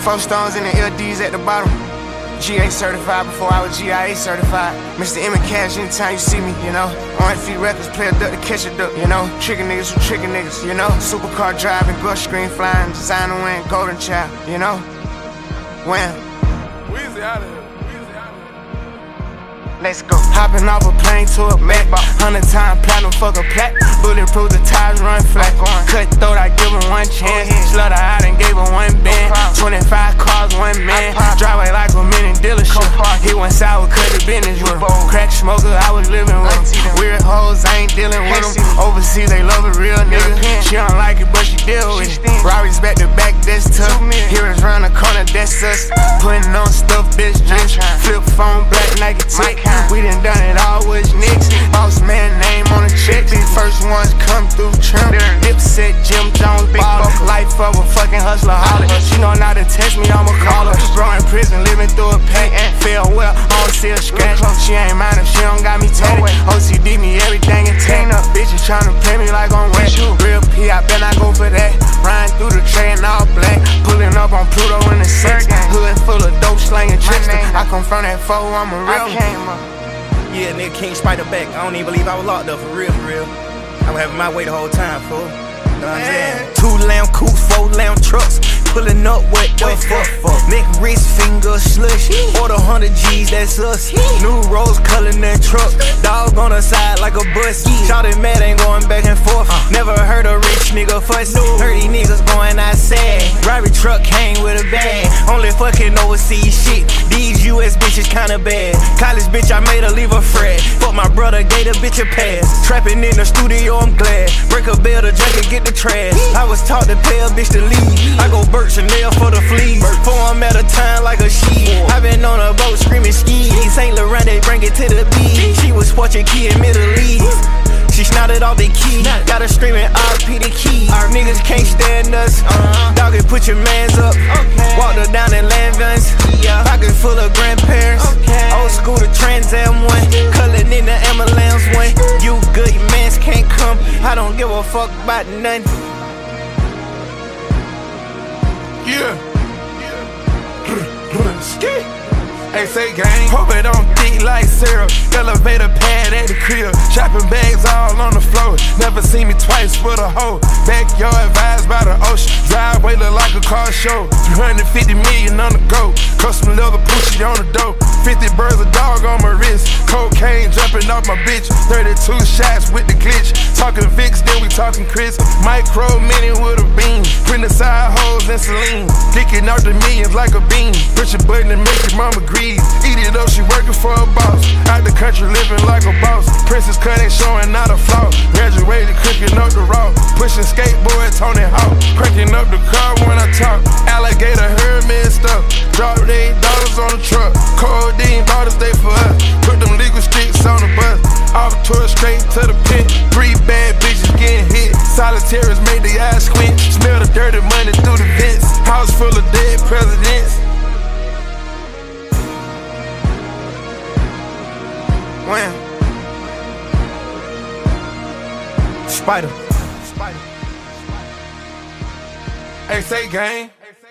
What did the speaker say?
4 stones and the LDs at the bottom. GA certified before I was GIA certified. Mr. M and Cash anytime you see me, you know. On feet records, play a duck to catch a duck, you know. Tricking niggas who tricking niggas, you know. Supercar driving, brush screen flying, designer win, golden child, you know. Wham. Weezy out of here. Let's go. Hopping off a plane to a Mac. 100-time platinum, fuck a plat. Bulletproof, the tires run flat. Cutthroat, I give him one chance. Slaughter out and gave him one band. 25 cars, one man. Driveway like a mini dealership. He went sour, cut the business with him. Crack smoker, I was living with him. Weird hoes, I ain't dealing with them. Overseas, they love a real nigga. She don't like it, but she deal with it. Rari's back to back, that's tough. Heroes round the corner, that's us. Putting on stuff, bitch, dress. Flip phone, black Nike tick. We done done it all with nicks. Boss man name on the check. These first ones come through trim. Dipset, Jim Jones, baller. Life of a fucking hustler, holler. She know not to text me, I'ma call her. Bro in prison, living through a pain. Feel well, I don't see a scratch. She ain't mind if she don't got me tatted. OCD me everything intact. Bitches tryna play me like I'm wet. Real P, I bet I go for that. Riding through the tray in all black. Pulling up on Pluto in the six. Hood full of dope slanging trickster. I come from that foe, I'm a real one. Yeah, nigga, King Spider back. I don't even believe I was locked up, for real, for real. I was having my way the whole time, fool. Know what I'm saying? 2 lamb coops, 4 lamb trucks. Pulling up, what the fuck? Neck, wrist, finger, slush. Order 100 G's, that's us. New rose color in that truck. Dog on the side like a bus. Shawty mad, ain't going back and forth. Never heard a rich nigga fuss. Heard these niggas going outside. Robbery truck came with a bag. Only fucking overseas shit. These US bitches kinda bad. College bitch, I made her leave a frat. Fuck my brother, gave the bitch a pass. Trapping in the studio, I'm glad. Break a bell, the junkie get the trash. I was taught to pay a bitch to leave. I go Chanel for the fleas. 4 I'm at a time like a sheep. I been on a boat screaming skis. Saint Laurent, they bring it to the beach. She was watching key in Middle East. She snouted all the key. Got her screaming RP the key. Our niggas can't stand us. Doggy, put your mans up. Walked her down in land guns. Pocket full of grandparents. Old school to Trans Am 1. Culling in the ambulance 1. You good, your mans can't come. I don't give a fuck about nothing. Yeah. Hey, say gang, hope it don't thick like syrup. Elevator pad at the crib. Shopping bags all on the floor. Never seen me twice with a hoe. Backyard vibes by the ocean. Driveway look like a car show. 350 million on the go. Custom leather pushy on the dough. 50 birds a dog on my wrist. Cocaine jumping off my bitch. 32 shots with the glitch. Talking Vicks, then we talking Chris. Micro mini with a beam. Print the side holes and saline. Dicking out the millions like a bean. Push a button and make your mama grease. Eat it up, she working for a boss. Out the country living like a boss. Princess cut ain't showing not a flaw. Graduated, cooking up the raw. Pushing skateboard, Tony Hawk. Cranking up the car when I talk. Alligator heard me and stuff. Dropped $8 on the truck. Codeine bottles, they for us. Put them legal sticks on the bus. Off tour straight to the pit. 3 bad bitches getting hit. Solitaires made the eyes squint. Smell the dirty money through the vents. House full of dead presidents. Wham. Spider. Hey, say gang.